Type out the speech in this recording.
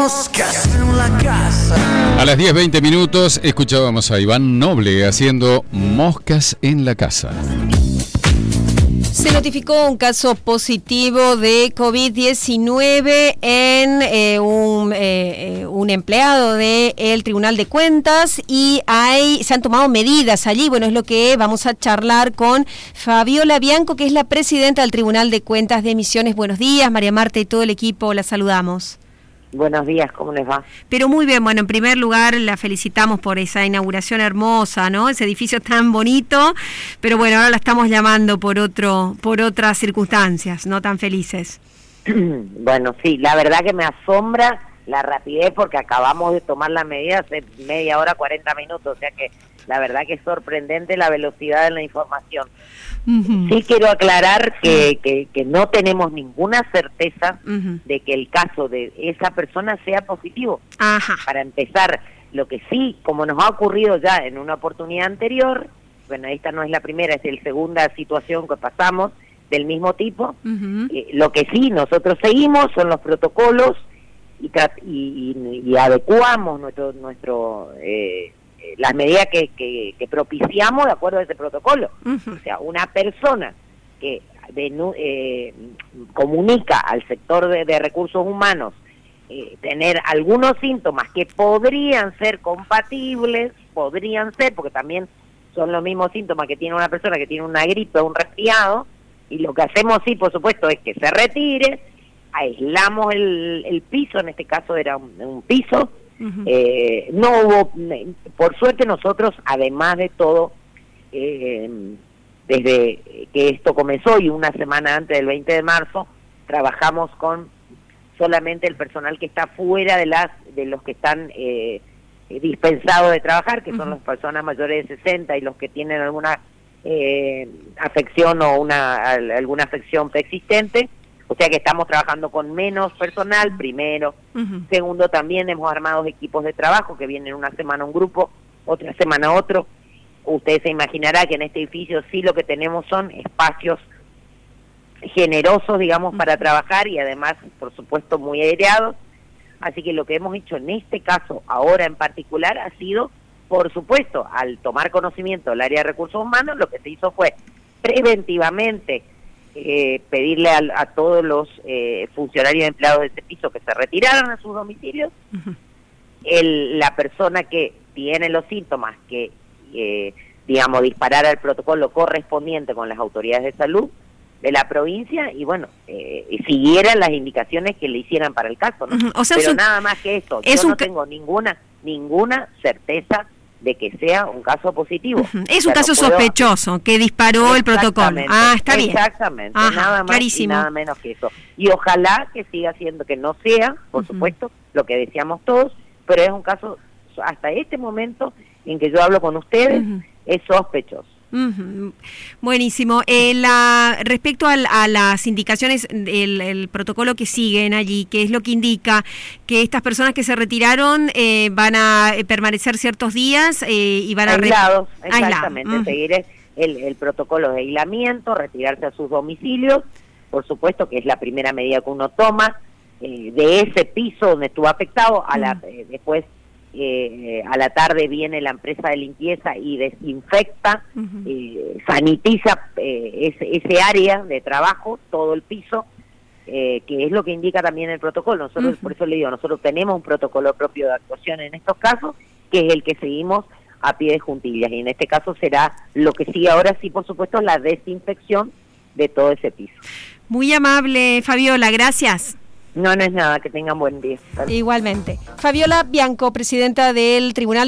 Moscas en la casa. A las 10:20 minutos escuchábamos a Iván Noble haciendo Moscas en la casa. Se notificó un caso positivo de COVID-19 en un empleado del Tribunal de Cuentas y se han tomado medidas allí. Bueno, es lo que vamos a charlar con Fabiola Bianco, que es la presidenta del Tribunal de Cuentas de Misiones. Buenos días, María Marta y todo el equipo, la saludamos. Buenos días, ¿cómo les va? Pero muy bien, bueno, en primer lugar la felicitamos por esa inauguración hermosa, ¿no? Ese edificio tan bonito, pero bueno, ahora la estamos llamando por otras circunstancias, no tan felices. Bueno, sí, la verdad que me asombra la rapidez porque acabamos de tomar la medida hace media hora, 40 minutos, o sea que la verdad que es sorprendente la velocidad de la información. Uh-huh. Sí quiero aclarar que no tenemos ninguna certeza de que el caso de esa persona sea positivo. Ajá. Para empezar, lo que sí, como nos ha ocurrido ya en una oportunidad anterior, bueno, esta no es la primera, es la segunda situación que pasamos del mismo tipo, lo que sí nosotros seguimos son los protocolos y adecuamos las medidas que propiciamos de acuerdo a ese protocolo. O sea, una persona que comunica al sector de recursos humanos tener algunos síntomas que podrían ser compatibles, porque también son los mismos síntomas que tiene una persona que tiene una gripe o un resfriado, y lo que hacemos sí, por supuesto, es que se retire, aislamos el piso, en este caso era un piso. No hubo, por suerte nosotros, además de todo, desde que esto comenzó y una semana antes del 20 de marzo, trabajamos con solamente el personal que está fuera de los que están dispensados de trabajar, que son las personas mayores de 60 y los que tienen alguna afección o alguna afección preexistente. O sea que estamos trabajando con menos personal, primero. Segundo, también hemos armado equipos de trabajo que vienen una semana un grupo, otra semana otro. Usted se imaginará que en este edificio sí lo que tenemos son espacios generosos, digamos, para trabajar y además, por supuesto, muy aireados. Así que lo que hemos hecho en este caso, ahora en particular, ha sido, por supuesto, al tomar conocimiento del área de recursos humanos, lo que se hizo fue preventivamente pedirle a todos los funcionarios y empleados de este piso que se retiraran a sus domicilios. La persona que tiene los síntomas que, digamos, disparara el protocolo correspondiente con las autoridades de salud de la provincia y, bueno, siguieran las indicaciones que le hicieran para el caso, ¿no? O sea, pero nada más que eso. Yo no tengo ninguna certeza de que sea un caso positivo. Es un caso sospechoso que disparó el protocolo. Ah, está bien. Exactamente, nada más clarísimo. Y nada menos que eso. Y ojalá que siga siendo, que no sea, por supuesto, lo que deseamos todos, pero es un caso, hasta este momento en que yo hablo con ustedes, es sospechoso. Buenísimo. Respecto a las indicaciones, el protocolo que siguen allí, ¿qué es lo que indica? Que estas personas que se retiraron van a permanecer ciertos días y van aislados, exactamente, seguir el protocolo de aislamiento, retirarse a sus domicilios, por supuesto que es la primera medida que uno toma, de ese piso donde estuvo afectado, después a la tarde viene la empresa de limpieza y desinfecta, sanitiza ese área de trabajo, todo el piso, que es lo que indica también el protocolo. Nosotros, por eso le digo, nosotros tenemos un protocolo propio de actuación en estos casos, que es el que seguimos a pie de juntillas, y en este caso será lo que sigue ahora sí, por supuesto, la desinfección de todo ese piso. Muy amable, Fabiola, gracias. No es nada, que tengan buen día. Igualmente. Fabiola Bianco, presidenta del Tribunal